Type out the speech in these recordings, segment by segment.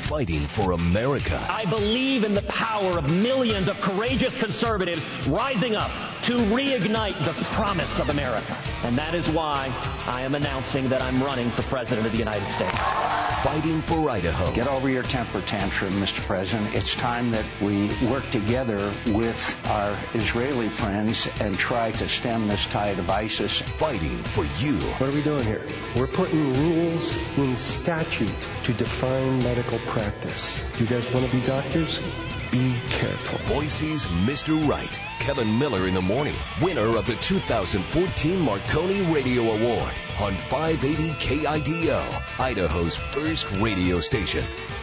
fighting for America. I believe in the power of millions of courageous conservatives rising up to reignite the promise of America. And that is why I am announcing that I'm running for President of the United States. Fighting for Idaho. Get over your temper tantrum, Mr. President. It's time that we work together with our Israeli friends and try to stem this tide of ISIS. Fighting for you. What are we doing here? We're putting rules in statute to define medical practice. Do you guys want to be doctors? Be careful. Boise's Mr. Right. Kevin Miller in the morning. Winner of the 2014 Marconi Radio Award on 580 KIDO, Idaho's first radio station.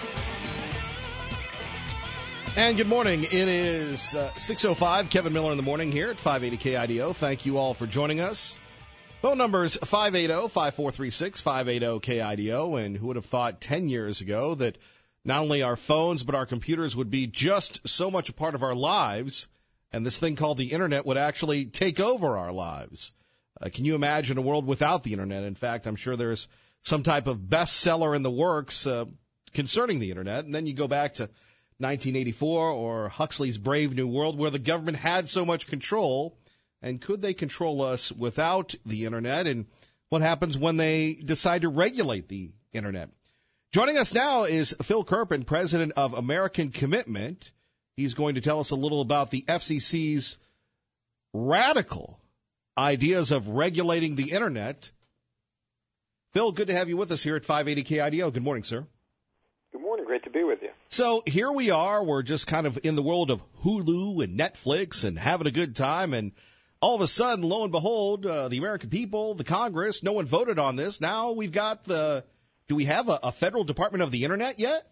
And good morning. It is 6:05. Kevin Miller in the morning here at 580 KIDO. Thank you all for joining us. Phone numbers 580-5436, 580-KIDO. And who would have thought 10 years ago that not only our phones but our computers would be just so much a part of our lives, and this thing called the Internet would actually take over our lives. Can you imagine a world without the Internet? In fact, I'm sure there's some type of bestseller in the works concerning the Internet. And then you go back to 1984 or Huxley's Brave New World, where the government had so much control. And could they control us without the Internet? And what happens when they decide to regulate the Internet? Joining us now is Phil Kerpen, president of American Commitment. He's going to tell us a little about the FCC's radical ideas of regulating the Internet. Phil, good to have you with us here at 580 KIDO. Good morning, sir. Good morning. Great to be with you. So here we are. We're just kind of in the world of Hulu and Netflix and having a good time. And all of a sudden, lo and behold, the American people, the Congress, no one voted on this. Now we've got do we have a federal Department of the Internet yet?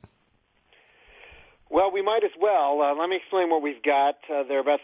Well, we might as well. Let me explain what we've got. There are about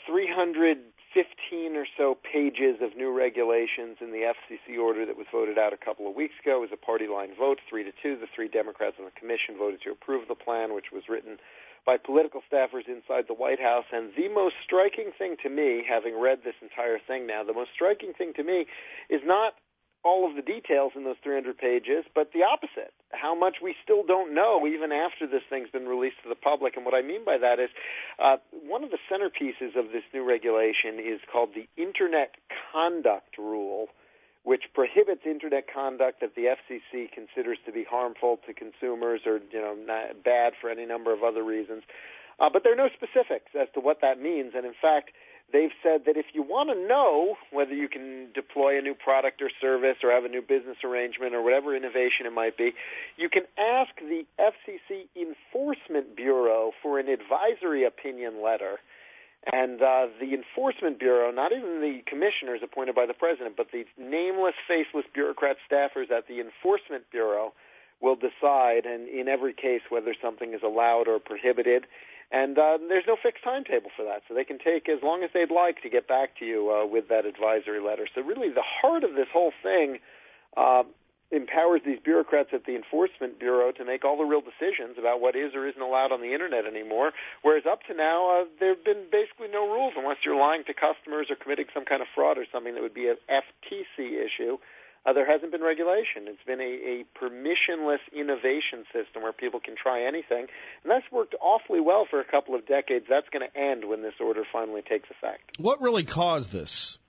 315 or so pages of new regulations in the FCC order that was voted out a couple of weeks ago. It was a party line vote, 3-2. The three Democrats on the commission voted to approve the plan, which was written by political staffers inside the White House. And the most striking thing to me, having read this entire thing now, the most striking thing to me is not all of the details in those 300 pages, but the opposite, how much we still don't know even after this thing's been released to the public. And what I mean by that is one of the centerpieces of this new regulation is called the Internet Conduct Rule, which prohibits Internet conduct that the FCC considers to be harmful to consumers or not bad for any number of other reasons. But there are no specifics as to what that means. And in fact, they've said that if you want to know whether you can deploy a new product or service or have a new business arrangement or whatever innovation it might be, you can ask the FCC Enforcement Bureau for an advisory opinion letter. And the Enforcement Bureau, not even the commissioners appointed by the president, but the nameless, faceless bureaucrat staffers at the Enforcement Bureau will decide, and in every case, whether something is allowed or prohibited. And there's no fixed timetable for that, so they can take as long as they'd like to get back to you with that advisory letter. So really the heart of this whole thing empowers these bureaucrats at the Enforcement Bureau to make all the real decisions about what is or isn't allowed on the Internet anymore, whereas up to now there have been basically no rules unless you're lying to customers or committing some kind of fraud or something that would be an FTC issue. There hasn't been regulation. It's been a permissionless innovation system where people can try anything, and that's worked awfully well for a couple of decades. That's going to end when this order finally takes effect. What really caused this?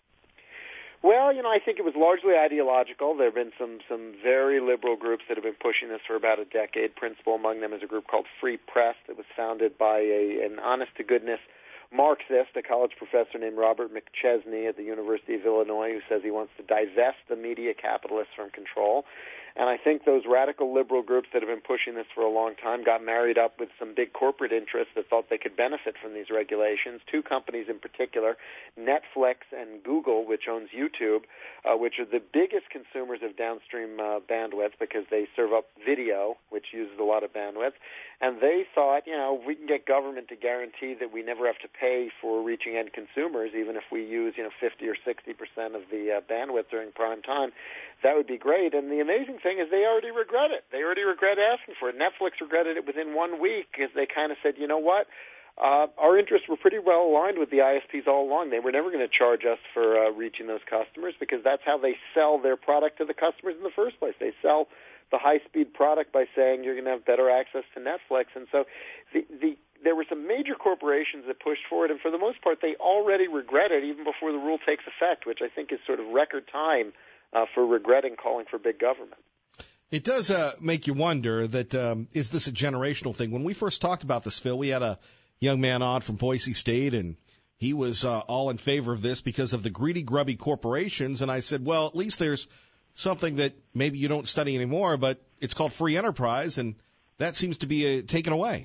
Well, I think it was largely ideological. There have been some very liberal groups that have been pushing this for about a decade. Principal among them is a group called Free Press that was founded by an honest-to-goodness Marxist, a college professor named Robert McChesney at the University of Illinois, who says he wants to divest the media capitalists from control. And I think those radical liberal groups that have been pushing this for a long time got married up with some big corporate interests that thought they could benefit from these regulations. Two companies in particular, Netflix and Google, which owns YouTube, which are the biggest consumers of downstream bandwidth because they serve up video, which uses a lot of bandwidth. And they thought, if we can get government to guarantee that we never have to pay for reaching end consumers, even if we use, 50 or 60% of the bandwidth during prime time, that would be great. And the amazing thing is they already regret it. They already regret asking for it. Netflix regretted it within 1 week because they kind of said, you know what? Our interests were pretty well aligned with the ISPs all along. They were never going to charge us for reaching those customers because that's how they sell their product to the customers in the first place. They sell the high-speed product by saying you're going to have better access to Netflix. And so there were some major corporations that pushed for it, and for the most part, they already regret it even before the rule takes effect, which I think is sort of record time for regretting calling for big government. It does make you wonder that is this a generational thing? When we first talked about this, Phil, we had a young man on from Boise State, and he was all in favor of this because of the greedy, grubby corporations. And I said, well, at least there's something that maybe you don't study anymore, but it's called free enterprise, and that seems to be taken away.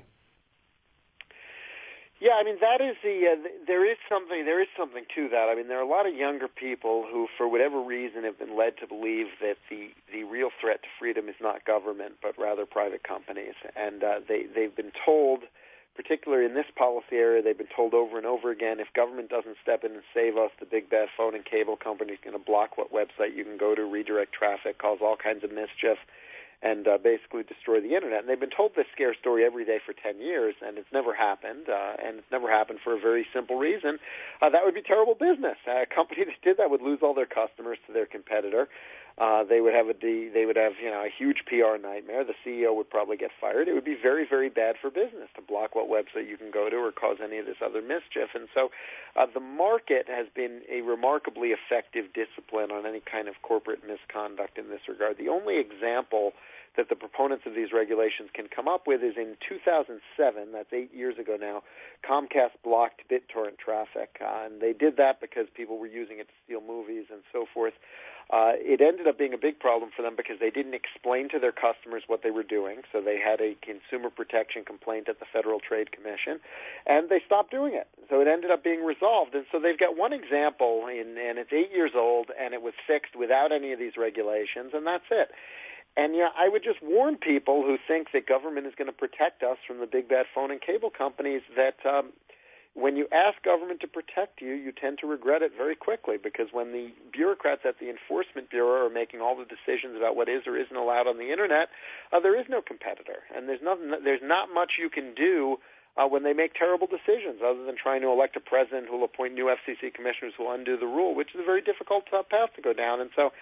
Yeah, I mean, that is there is something to that. I mean, there are a lot of younger people who, for whatever reason, have been led to believe that the real threat to freedom is not government, but rather private companies. And they've been told, particularly in this policy area, they've been told over and over again, if government doesn't step in and save us, the big bad phone and cable company is going to block what website you can go to, redirect traffic, cause all kinds of mischief, and basically destroy the Internet. And they've been told this scare story every day for 10 years, and it's never happened, and it's never happened for a very simple reason. That would be terrible business. A company that did that would lose all their customers to their competitor. They would have a huge PR nightmare. The CEO would probably get fired. It would be very, very bad for business to block what website you can go to or cause any of this other mischief. And so the market has been a remarkably effective discipline on any kind of corporate misconduct in this regard. The only example that the proponents of these regulations can come up with is in 2007, that's 8 years ago now, Comcast blocked BitTorrent traffic. And they did that because people were using it to steal movies and so forth. It ended up being a big problem for them because they didn't explain to their customers what they were doing, so they had a consumer protection complaint at the Federal Trade Commission, and they stopped doing it. So it ended up being resolved. And so they've got one example, and it's 8 years old, and it was fixed without any of these regulations, and that's it. And I would just warn people who think that government is going to protect us from the big bad phone and cable companies that when you ask government to protect you, you tend to regret it very quickly, because when the bureaucrats at the Enforcement Bureau are making all the decisions about what is or isn't allowed on the Internet, there is no competitor, and there's not much you can do when they make terrible decisions, other than trying to elect a president who will appoint new FCC commissioners who will undo the rule, which is a very difficult path to go down. And so,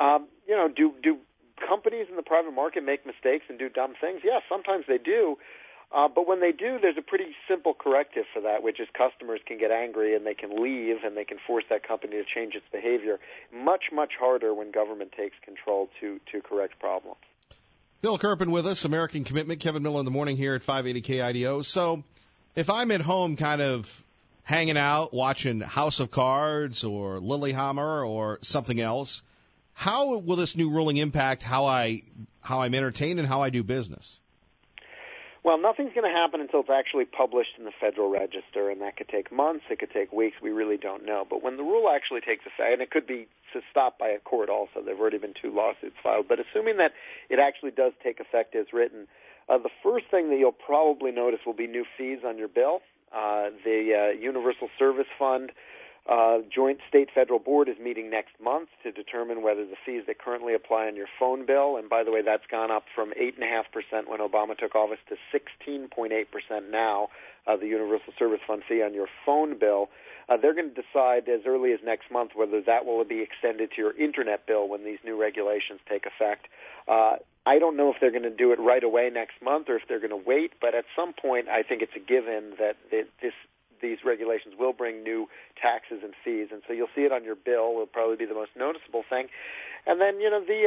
do companies in the private market make mistakes and do dumb things? Yes, sometimes they do. But when they do, there's a pretty simple corrective for that, which is customers can get angry and they can leave and they can force that company to change its behavior. Much, much harder when government takes control to correct problems. Bill Kirpin with us, American Commitment. Kevin Miller in the morning here at 580 KIDO. So if I'm at home kind of hanging out, watching House of Cards or Lilyhammer or something else, how will this new ruling impact how I'm entertained and how I do business? Well, nothing's going to happen until it's actually published in the Federal Register, and that could take months, it could take weeks, we really don't know. But when the rule actually takes effect, and it could be stopped by a court also, there have already been 2 lawsuits filed, but assuming that it actually does take effect as written, the first thing that you'll probably notice will be new fees on your bill. The Universal Service Fund Joint State-Federal Board is meeting next month to determine whether the fees that currently apply on your phone bill, and by the way, that's gone up from 8.5% when Obama took office to 16.8% now, the Universal Service Fund fee on your phone bill. They're going to decide as early as next month whether that will be extended to your Internet bill when these new regulations take effect. I don't know if they're going to do it right away next month or if they're going to wait, but at some point I think it's a given that these regulations will bring new taxes and fees, and so you'll see it on your bill. Will probably be the most noticeable thing. And then,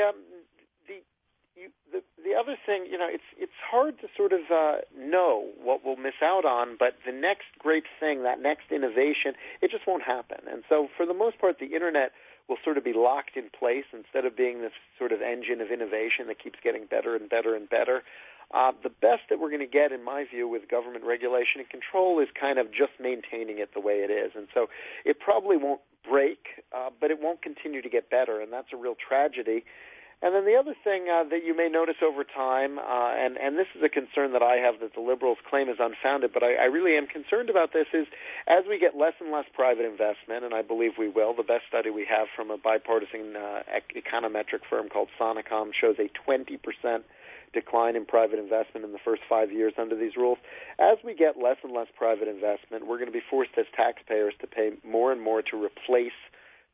the other thing, it's hard to sort of know what we'll miss out on, but the next great thing, that next innovation, it just won't happen. And so for the most part, the Internet will sort of be locked in place instead of being this sort of engine of innovation that keeps getting better and better and better. The best that we're going to get, in my view, with government regulation and control is kind of just maintaining it the way it is. And so it probably won't break, but it won't continue to get better, and that's a real tragedy. And then the other thing that you may notice over time, and this is a concern that I have that the liberals claim is unfounded, but I really am concerned about this, is as we get less and less private investment, and I believe we will, the best study we have from a bipartisan econometric firm called Sonicom shows a 20% decline in private investment in the first 5 years under these rules. As we get less and less private investment, we're going to be forced as taxpayers to pay more and more to replace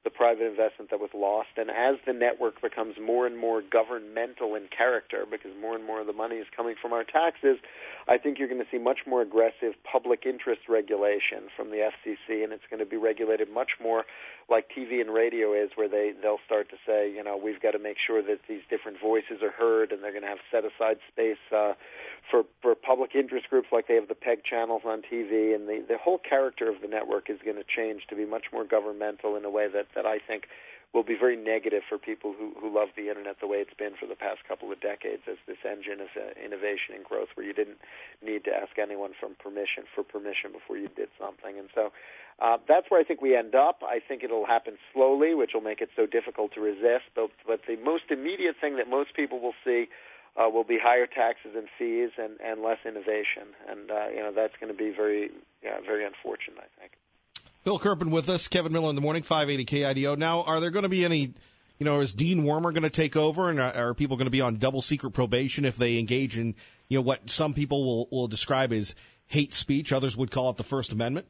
the private investment that was lost. And as the network becomes more and more governmental in character, because more and more of the money is coming from our taxes, I think you're going to see much more aggressive public interest regulation from the FCC, and it's going to be regulated much more like TV and radio is, where they'll start to say, we've got to make sure that these different voices are heard, and they're going to have set-aside space for public interest groups like they have the PEG channels on TV, and the whole character of the network is going to change to be much more governmental in a way that I think will be very negative for people who love the Internet the way it's been for the past couple of decades as this engine of innovation and growth where you didn't need to ask anyone for permission before you did something. And so that's where I think we end up. I think it'll happen slowly, which will make it so difficult to resist. But the most immediate thing that most people will see will be higher taxes and fees and less innovation. And, that's going to be very unfortunate, I think. Phil Kerpen with us, Kevin Miller in the morning, 580 KIDO. Now, are there going to be any, is Dean Wormer going to take over, and are people going to be on double secret probation if they engage in, what some people will describe as hate speech? Others would call it the First Amendment.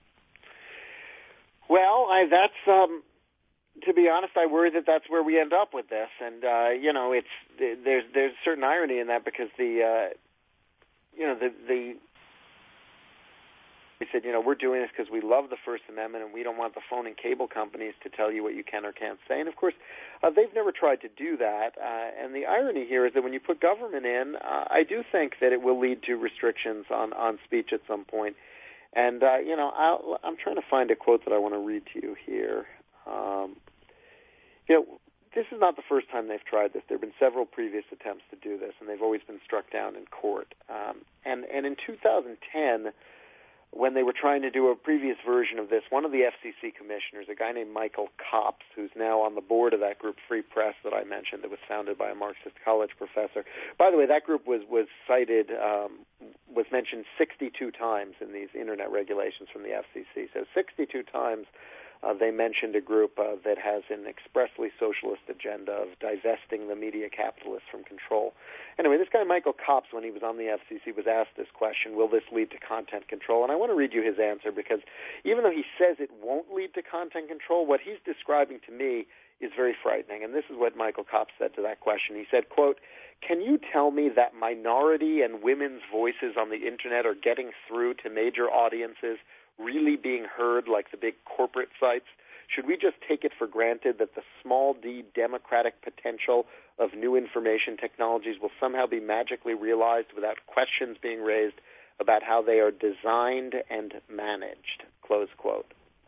Well, to be honest, I worry that that's where we end up with this, and there's certain irony in that because He said, we're doing this because we love the First Amendment and we don't want the phone and cable companies to tell you what you can or can't say. And, of course, they've never tried to do that. And the irony here is that when you put government in, I do think that it will lead to restrictions on speech at some point. And, I'm trying to find a quote that I want to read to you here. This is not the first time they've tried this. There have been several previous attempts to do this, and they've always been struck down in court. And in 2010, when they were trying to do a previous version of this, one of the FCC commissioners, a guy named Michael Copps, who's now on the board of that group, Free Press, that I mentioned, that was founded by a Marxist college professor. By the way, that group was cited, was mentioned 62 times in these Internet regulations from the FCC. So 62 times they mentioned a group that has an expressly socialist agenda of divesting the media capitalists from control. Anyway, this guy Michael Copps, when he was on the FCC, was asked this question, will this lead to content control? And I want to read you his answer because even though he says it won't lead to content control, what he's describing to me is very frightening. And this is what Michael Copps said to that question. He said, quote, "Can you tell me that minority and women's voices on the Internet are getting through to major audiences, really being heard like the big corporate sites? Should we just take it for granted that the small d democratic potential of new information technologies will somehow be magically realized without questions being raised about how they are designed and managed?" Close quote.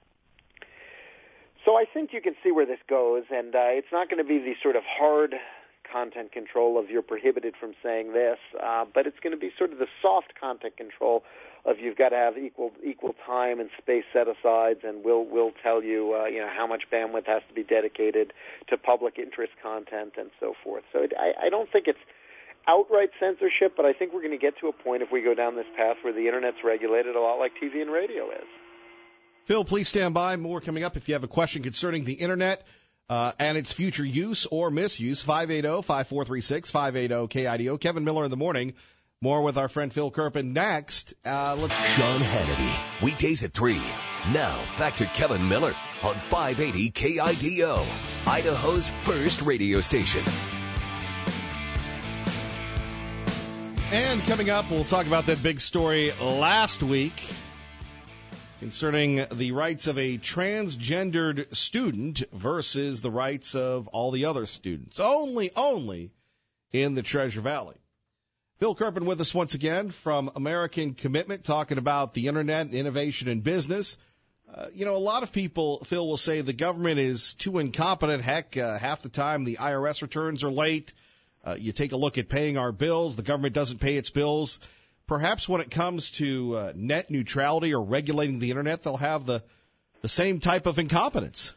So I think you can see where this goes, and it's not going to be the sort of hard content control of you're prohibited from saying this, but it's going to be sort of the soft content control of you've got to have equal time and space set-asides, and we'll tell you how much bandwidth has to be dedicated to public interest content and so forth. So I don't think it's outright censorship, but I think we're going to get to a point if we go down this path where the Internet's regulated a lot like TV and radio is. Phil, please stand by. More coming up. If you have a question concerning the Internet and its future use or misuse, 580-5436, 580-KIDO. Kevin Miller in the morning. More with our friend Phil Kerpen next. Sean Hannity, weekdays at 3. Now, back to Kevin Miller on 580 KIDO, Idaho's first radio station. And coming up, we'll talk about that big story last week concerning the rights of a transgendered student versus the rights of all the other students. Only in the Treasure Valley. Phil Kerpen with us once again from American Commitment, talking about the Internet, innovation, and business. A lot of people, Phil, will say the government is too incompetent. Heck, half the time the IRS returns are late. You take a look at paying our bills. The government doesn't pay its bills. Perhaps when it comes to net neutrality or regulating the Internet, they'll have the same type of incompetence.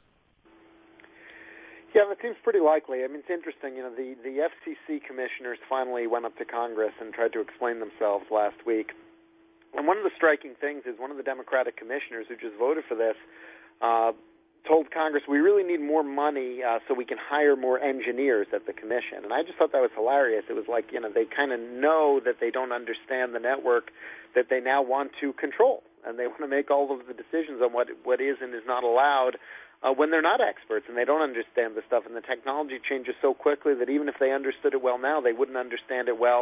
Yeah, that seems pretty likely. I mean, it's interesting. The FCC commissioners finally went up to Congress and tried to explain themselves last week. And one of the striking things is one of the Democratic commissioners who just voted for this told Congress, we really need more money so we can hire more engineers at the commission. And I just thought that was hilarious. It was like, they kind of know that they don't understand the network that they now want to control. And they want to make all of the decisions on what is and is not allowed when they're not experts and they don't understand the stuff, and the technology changes so quickly that even if they understood it well now, they wouldn't understand it well,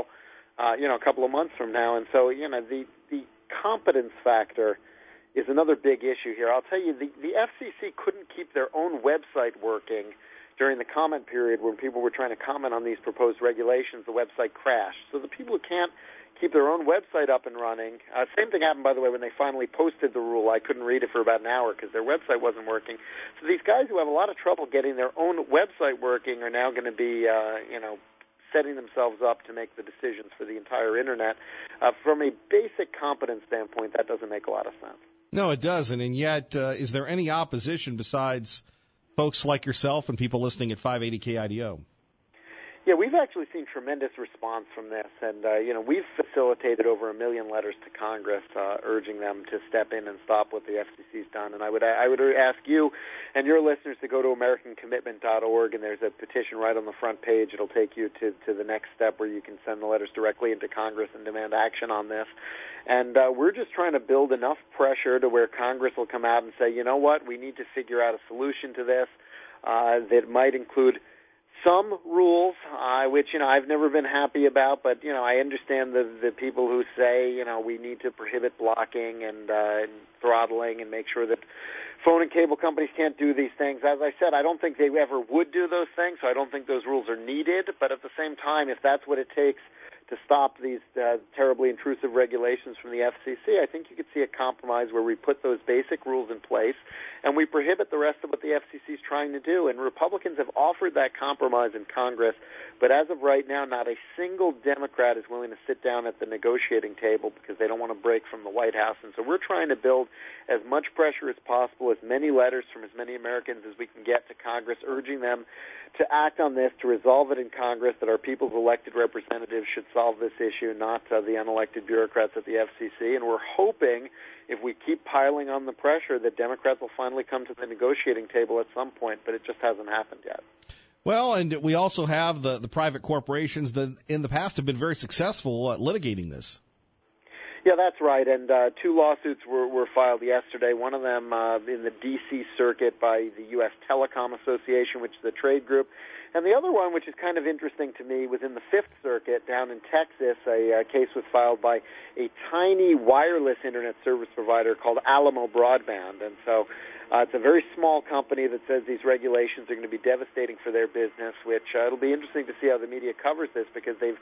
a couple of months from now. And so, the competence factor is another big issue here. I'll tell you, the FCC couldn't keep their own website working during the comment period when people were trying to comment on these proposed regulations. The website crashed. So the people who can't keep their own website up and running, same thing happened, by the way, when they finally posted the rule. I couldn't read it for about an hour because their website wasn't working. So these guys who have a lot of trouble getting their own website working are now going to be, setting themselves up to make the decisions for the entire Internet. From a basic competence standpoint, that doesn't make a lot of sense. No, it doesn't. And yet, is there any opposition besides folks like yourself and people listening at 580 KIDO? Yeah, we've actually seen tremendous response from this, and we've facilitated over 1 million letters to Congress urging them to step in and stop what the FCC's done. And I would ask you and your listeners to go to AmericanCommitment.org, and there's a petition right on the front page. It'll take you to the next step where you can send the letters directly into Congress and demand action on this. And we're just trying to build enough pressure to where Congress will come out and say, you know what, we need to figure out a solution to this that might include some rules, which, I've never been happy about, but, I understand the people who say, we need to prohibit blocking and throttling and make sure that phone and cable companies can't do these things. As I said, I don't think they ever would do those things, so I don't think those rules are needed, but at the same time, if that's what it takes to stop these terribly intrusive regulations from the FCC, I think you could see a compromise where we put those basic rules in place and we prohibit the rest of what the FCC is trying to do. And Republicans have offered that compromise in Congress, but as of right now, not a single Democrat is willing to sit down at the negotiating table because they don't want to break from the White House. And so we're trying to build as much pressure as possible, as many letters from as many Americans as we can get to Congress, urging them to act on this, to resolve it in Congress, that our people's elected representatives should solve this issue, not the unelected bureaucrats at the FCC. And we're hoping, if we keep piling on the pressure, that Democrats will finally come to the negotiating table at some point, but it just hasn't happened yet. Well, and we also have the private corporations that in the past have been very successful at litigating this. Yeah, that's right. And 2 lawsuits were filed yesterday. One of them in the D.C. circuit by the U.S. Telecom Association, which is a trade group. And the other one, which is kind of interesting to me, was in the Fifth Circuit down in Texas. A case was filed by a tiny wireless Internet service provider called Alamo Broadband. And so it's a very small company that says these regulations are going to be devastating for their business, which it'll be interesting to see how the media covers this, because they've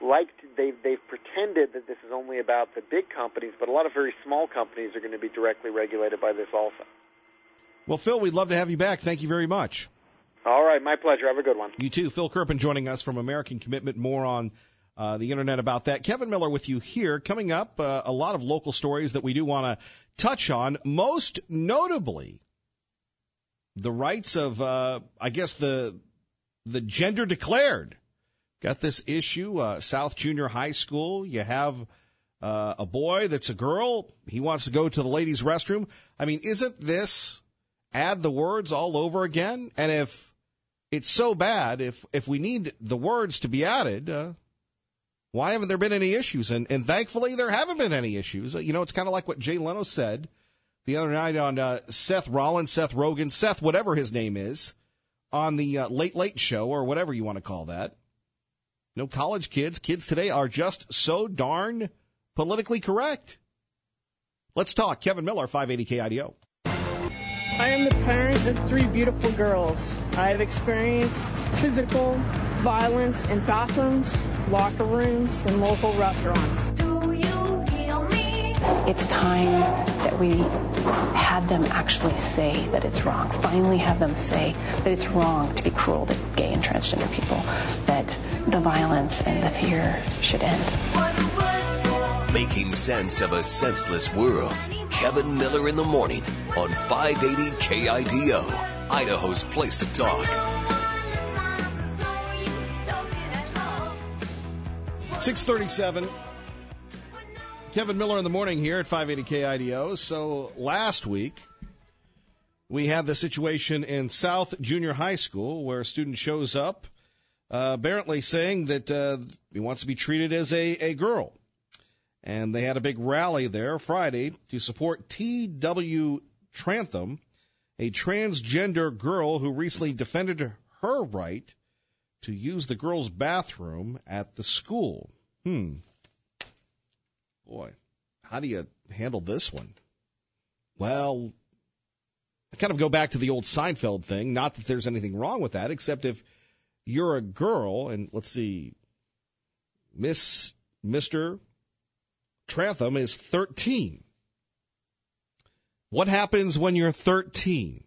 pretended that this is only about the big companies, but a lot of very small companies are going to be directly regulated by this also. Well, Phil, we'd love to have you back. Thank you very much. All right, my pleasure. Have a good one. You too. Phil Kerpen joining us from American Commitment. More on the Internet about that. Kevin Miller with you here. Coming up, a lot of local stories that we do want to touch on, most notably the rights of, the gender declared. Got this issue, South Junior High School. You have a boy that's a girl. He wants to go to the ladies' restroom. I mean, isn't this add the words all over again? And if it's so bad, if we need the words to be added, why haven't there been any issues? And thankfully, there haven't been any issues. It's kind of like what Jay Leno said the other night on Seth Rollins, Seth Rogen, Seth whatever his name is, on the Late Late Show or whatever you want to call that. College kids today are just so darn politically correct. Let's talk. Kevin Miller, 580 KIDO. I am the parent of 3 beautiful girls. I have experienced physical violence in bathrooms, locker rooms, and local restaurants. Do you heal me? It's time that we had them actually say that it's wrong. Finally have them say that it's wrong to be cruel to gay and transgender people, that the violence and the fear should end. Making sense of a senseless world. Kevin Miller in the morning on 580 KIDO, Idaho's place to talk. 6:37. Kevin Miller in the morning here at 580 KIDO. So last week we had the situation in South Junior High School where a student shows up apparently saying that he wants to be treated as a girl. And they had a big rally there Friday to support T.W. Trantham a transgender girl who recently defended her right to use the girls' bathroom at the school. Boy, how do you handle this one? Well, I kind of go back to the old Seinfeld thing. Not that there's anything wrong with that, except if you're a girl, and let's see, Mr. Trantham is 13. What happens when you're 13?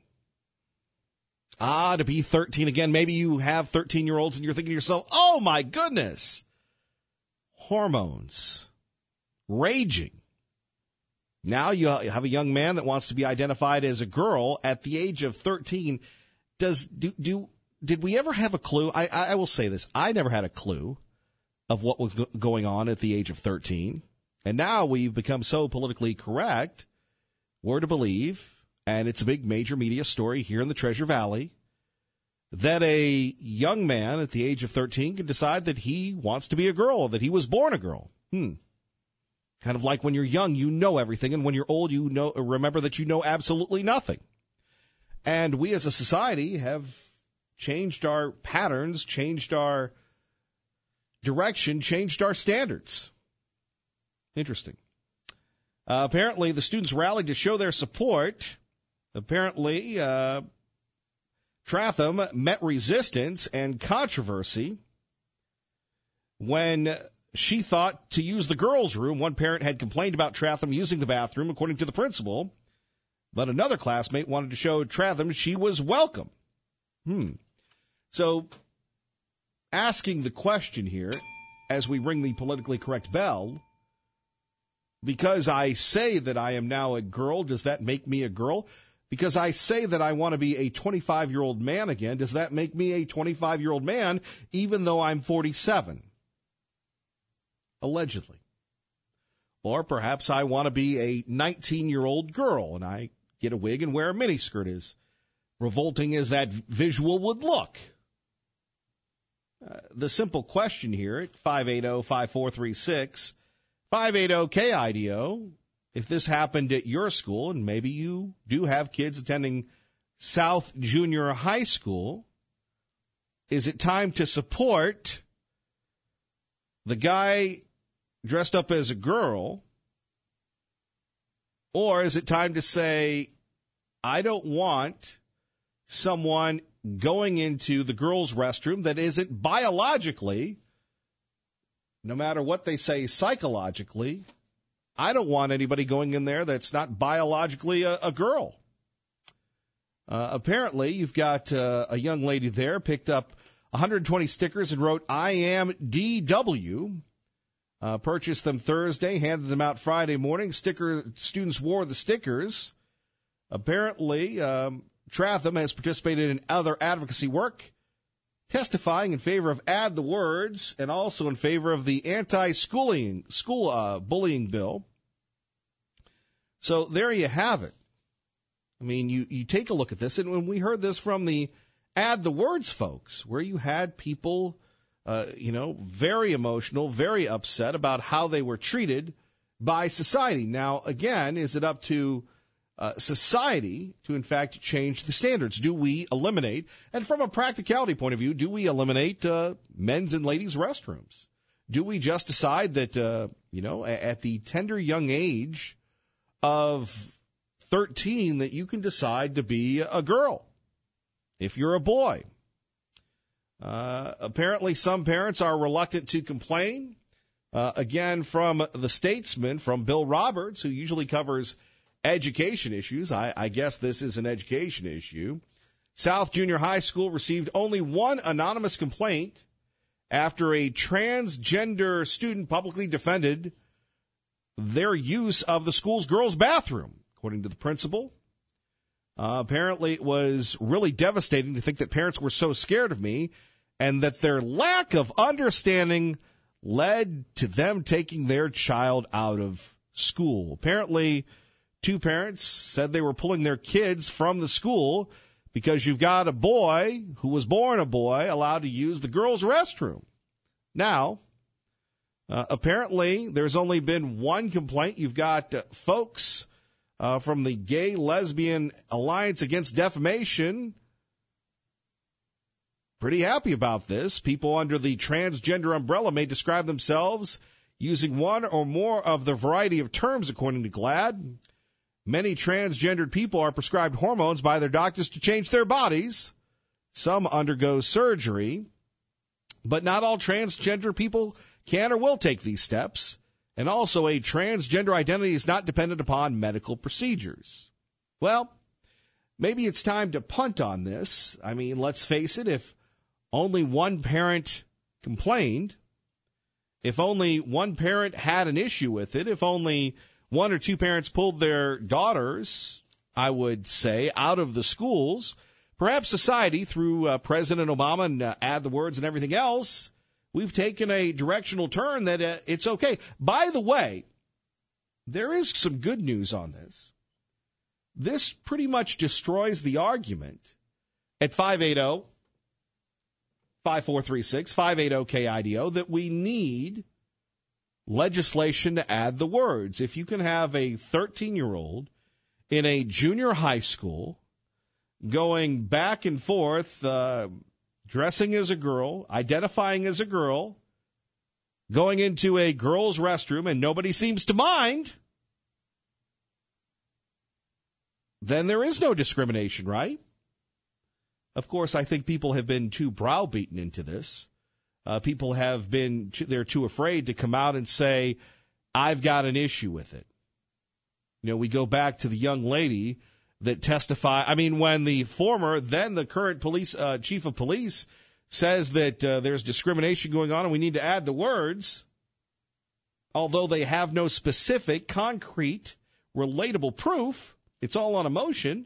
To be 13 again. Maybe you have 13-year-olds and you're thinking to yourself, oh my goodness, hormones, raging. Now you have a young man that wants to be identified as a girl at the age of 13. Did we ever have a clue? I will say this. I never had a clue of what was going on at the age of 13. And now we've become so politically correct, we're to believe, and it's a big major media story here in the Treasure Valley, that a young man at the age of 13 can decide that he wants to be a girl, that he was born a girl. Kind of like when you're young, you know everything, and when you're old, remember that you know absolutely nothing. And we as a society have changed our patterns, changed our direction, changed our standards. Interesting. Apparently, the students rallied to show their support. Apparently, Trantham met resistance and controversy when she thought to use the girls' room. One parent had complained about Trantham using the bathroom, according to the principal, but another classmate wanted to show Trantham she was welcome. So, asking the question here, as we ring the politically correct bell, because I say that I am now a girl, does that make me a girl? Because I say that I want to be a 25-year-old man again, does that make me a 25-year-old man, even though I'm 47? Allegedly. Or perhaps I want to be a 19-year-old girl, and I get a wig and wear a miniskirt, as revolting as that visual would look. The simple question here at 580-5436, 580-KIDO, if this happened at your school, and maybe you do have kids attending South Junior High School, is it time to support the guy dressed up as a girl, or is it time to say, I don't want someone going into the girls' restroom that isn't biologically, no matter what they say psychologically, I don't want anybody going in there that's not biologically a girl. Apparently, you've got a young lady there, picked up 120 stickers and wrote, I am DW. Purchased them Thursday, handed them out Friday morning. Students wore the stickers. Apparently, Trantham has participated in other advocacy work, testifying in favor of Add the Words and also in favor of the anti-bullying bill. So there you have it. I mean, you take a look at this, and when we heard this from the Add the Words folks, where you had people, very emotional, very upset about how they were treated by society. Now, again, is it up to society to, in fact, change the standards? Do we eliminate, and from a practicality point of view, do we eliminate men's and ladies' restrooms? Do we just decide that, at the tender young age of 13 that you can decide to be a girl if you're a boy? Apparently some parents are reluctant to complain. Again, from the Statesman, from Bill Roberts, who usually covers education issues. I guess this is an education issue. South Junior High School received only one anonymous complaint after a transgender student publicly defended their use of the school's girls' bathroom, according to the principal. Apparently it was really devastating to think that parents were so scared of me and that their lack of understanding led to them taking their child out of school. Apparently, two parents said they were pulling their kids from the school because you've got a boy who was born a boy allowed to use the girls' restroom. Now, apparently, there's only been one complaint. You've got folks from the Gay Lesbian Alliance Against Defamation. Pretty happy about this. People under the transgender umbrella may describe themselves using one or more of the variety of terms, according to GLAAD. Many transgendered people are prescribed hormones by their doctors to change their bodies. Some undergo surgery, but not all transgender people can or will take these steps. And also, a transgender identity is not dependent upon medical procedures. Well, maybe it's time to punt on this. I mean, let's face it, if only one parent complained, if only one parent had an issue with it, if only one or two parents pulled their daughters, I would say, out of the schools, perhaps society, through President Obama and Add the Words and everything else, we've taken a directional turn that it's okay. By the way, there is some good news on this. This pretty much destroys the argument at 580-5436, 580-KIDO, that we need legislation to add the words. If you can have a 13-year-old in a junior high school going back and forth, dressing as a girl, identifying as a girl, going into a girl's restroom, and nobody seems to mind, then there is no discrimination, right? Of course, I think people have been too browbeaten into this. People have been, they're too afraid to come out and say, I've got an issue with it. You know, we go back to the young lady that testified. I mean, when the former, then the current police chief of police says that there's discrimination going on and we need to add the words, although they have no specific, concrete, relatable proof, it's all on emotion,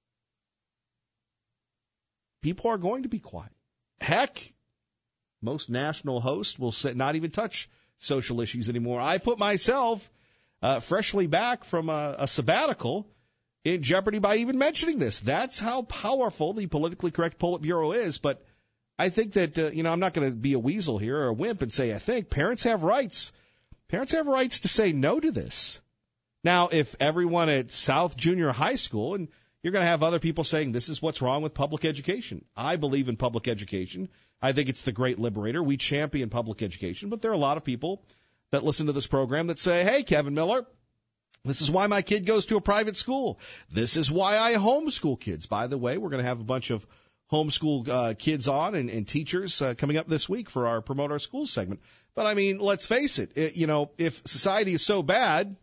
people are going to be quiet. Heck, most national hosts will not even touch social issues anymore. I put myself freshly back from a sabbatical in jeopardy by even mentioning this. That's how powerful the politically correct Politburo is. But I think that, I'm not going to be a weasel here or a wimp and say I think. Parents have rights. Parents have rights to say no to this. Now, if everyone at South Junior High School, and you're going to have other people saying this is what's wrong with public education. I believe in public education. I think it's the great liberator. We champion public education. But there are a lot of people that listen to this program that say, hey, Kevin Miller, this is why my kid goes to a private school. This is why I homeschool kids. By the way, we're going to have a bunch of homeschool kids on and teachers coming up this week for our Promote Our Schools segment. But, I mean, let's face it, if society is so bad,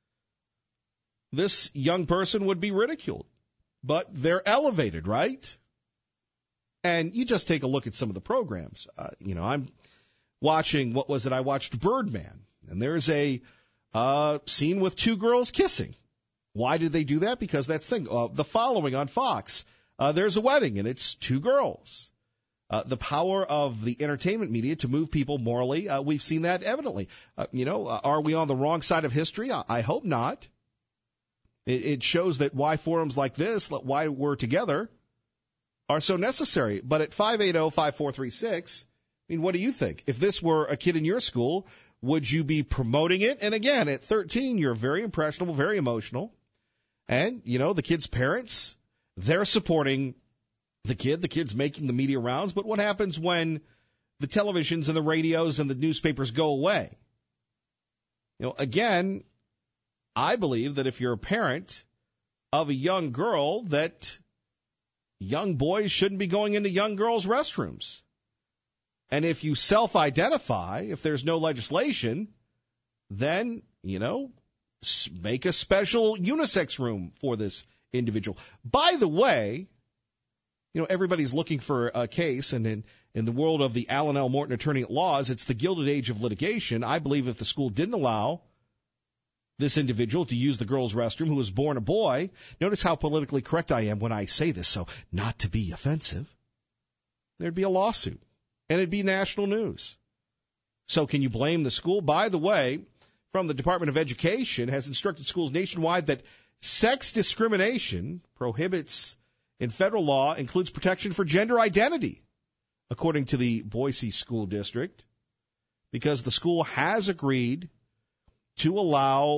this young person would be ridiculed. But they're elevated, right? And you just take a look at some of the programs. I'm watching, what was it? I watched Birdman, and there's a scene with two girls kissing. Why did they do that? Because that's the thing. The Following on Fox, there's a wedding, and it's two girls. The power of the entertainment media to move people morally, we've seen that evidently. Are we on the wrong side of history? I hope not. It shows that why forums like this, why we're together, are so necessary. But at 580-5436, what do you think? If this were a kid in your school, would you be promoting it? And again, at 13, you're very impressionable, very emotional. And, the kid's parents, they're supporting the kid. The kid's making the media rounds. But what happens when the televisions and the radios and the newspapers go away? Again, I believe that if you're a parent of a young girl, that young boys shouldn't be going into young girls' restrooms. And if you self-identify, if there's no legislation, then, make a special unisex room for this individual. By the way, everybody's looking for a case, and in the world of the Allen L. Morton attorney at laws, it's the Gilded Age of litigation. I believe if the school didn't allow this individual to use the girls' restroom who was born a boy, notice how politically correct I am when I say this, so not to be offensive, there'd be a lawsuit, and it'd be national news. So can you blame the school? By the way, from the Department of Education has instructed schools nationwide that sex discrimination prohibits in federal law includes protection for gender identity, according to the Boise School District, because the school has agreed to allow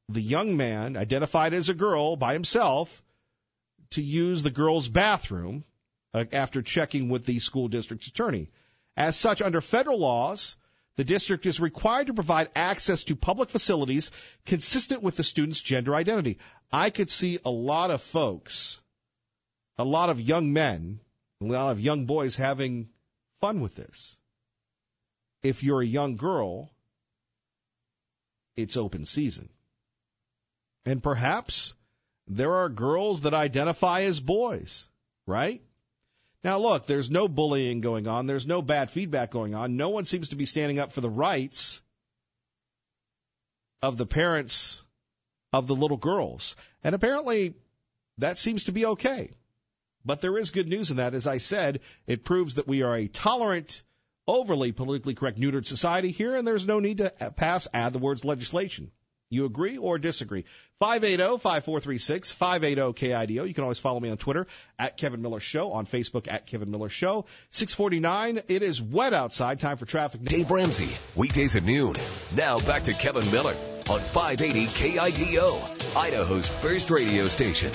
the young man, identified as a girl by himself, to use the girl's bathroom after checking with the school district's attorney. As such, under federal laws, the district is required to provide access to public facilities consistent with the student's gender identity. I could see a lot of folks, a lot of young men, a lot of young boys having fun with this. If you're a young girl, it's open season. And perhaps there are girls that identify as boys, right? Now, look, there's no bullying going on. There's no bad feedback going on. No one seems to be standing up for the rights of the parents of the little girls. And apparently that seems to be okay. But there is good news in that. As I said, it proves that we are a tolerant, overly politically correct, neutered society here, and there's no need to add the words legislation. You agree or disagree? 580-5436, 580-KIDO. You can always follow me on Twitter, at Kevin Miller Show, on Facebook, at Kevin Miller Show. 6:49, it is wet outside. Time for traffic. Dave Ramsey, weekdays at noon. Now back to Kevin Miller on 580 KIDO, Idaho's first radio station.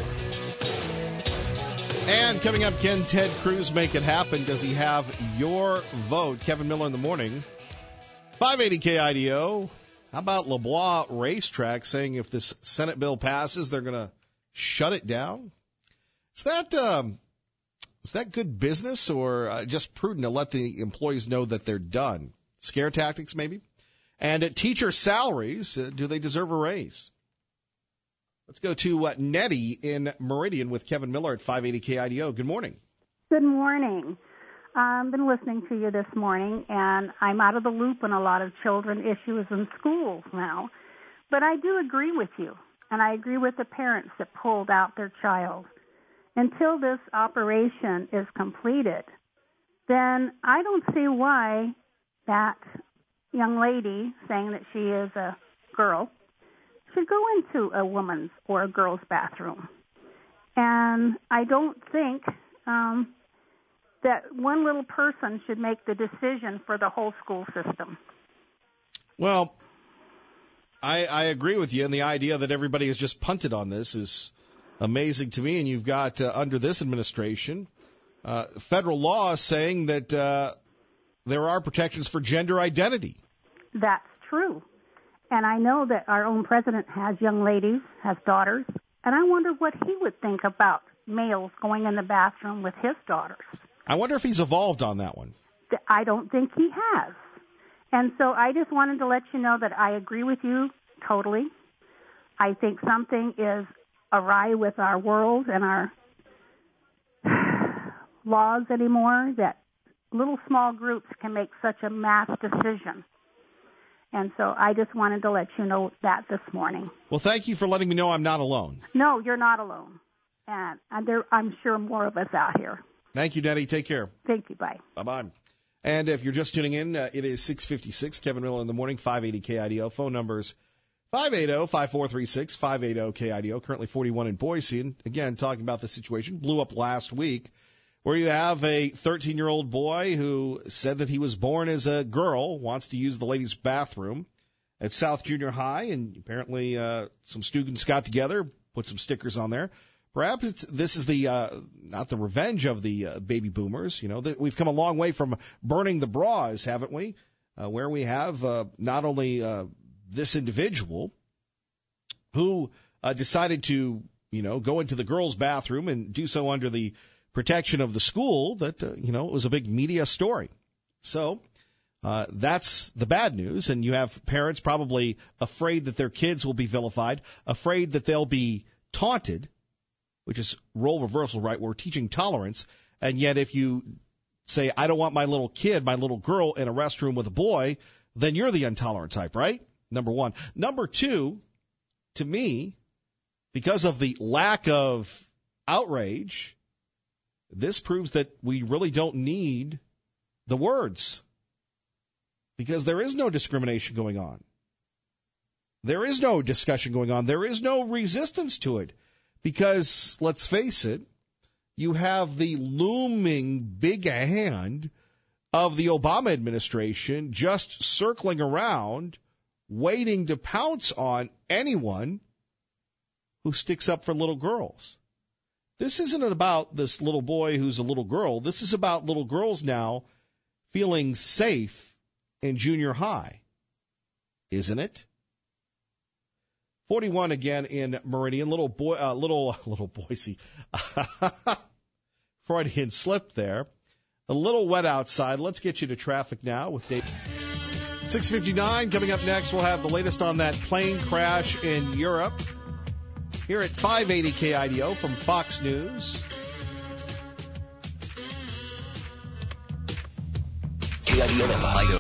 And coming up, can Ted Cruz make it happen? Does he have your vote? Kevin Miller in the morning. 580 KIDO. How about LeBlanc Racetrack saying if this Senate bill passes, they're going to shut it down? Is that good business or just prudent to let the employees know that they're done? Scare tactics, maybe? And at teacher salaries, do they deserve a raise? Let's go to Nettie in Meridian with Kevin Miller at 580 KIDO. Good morning. Good morning. I've been listening to you this morning, and I'm out of the loop on a lot of children issues in schools now. But I do agree with you, and I agree with the parents that pulled out their child. Until this operation is completed, then I don't see why that young lady saying that she is a girl should go into a woman's or a girl's bathroom. And I don't think that one little person should make the decision for the whole school system. Well, I agree with you, and the idea that everybody has just punted on this is amazing to me. And you've got, under this administration, federal law saying that there are protections for gender identity. That's true. And I know that our own president has young ladies, has daughters, and I wonder what he would think about males going in the bathroom with his daughters. I wonder if he's evolved on that one. I don't think he has. And so I just wanted to let you know that I agree with you totally. I think something is awry with our world and our laws anymore, that little small groups can make such a mass decision. And so I just wanted to let you know that this morning. Well, thank you for letting me know I'm not alone. No, you're not alone. And I'm sure more of us out here. Thank you, Nettie. Take care. Thank you. Bye. Bye-bye. And if you're just tuning in, it is 6:56. Kevin Miller in the morning, 580 KIDO. Phone numbers 580-5436, 580 KIDO. Currently 41 in Boise. And again, talking about the situation, blew up last week, where you have a 13-year-old boy who said that he was born as a girl, wants to use the ladies' bathroom at South Junior High, and apparently some students got together, put some stickers on there. Perhaps this is not the revenge of the baby boomers. You know, we've come a long way from burning the bras, haven't we? Where we have not only this individual who decided to, go into the girls' bathroom and do so under the protection of the school, that, it was a big media story. So that's the bad news. And you have parents probably afraid that their kids will be vilified, afraid that they'll be taunted, which is role reversal, right? We're teaching tolerance. And yet if you say, I don't want my little kid, my little girl in a restroom with a boy, then you're the intolerant type, right? Number one. Number two, to me, because of the lack of outrage, this proves that we really don't need the words, because there is no discrimination going on. There is no discussion going on. There is no resistance to it, because, let's face it, you have the looming big hand of the Obama administration just circling around, waiting to pounce on anyone who sticks up for little girls. This isn't about this little boy who's a little girl. This is about little girls now feeling safe in junior high, isn't it? 41 again in Meridian. Little Boise. Freudian slip there. A little wet outside. Let's get you to traffic now with Dave. 6:59. Coming up next, we'll have the latest on that plane crash in Europe here at 580 KIDO from Fox News. KIDO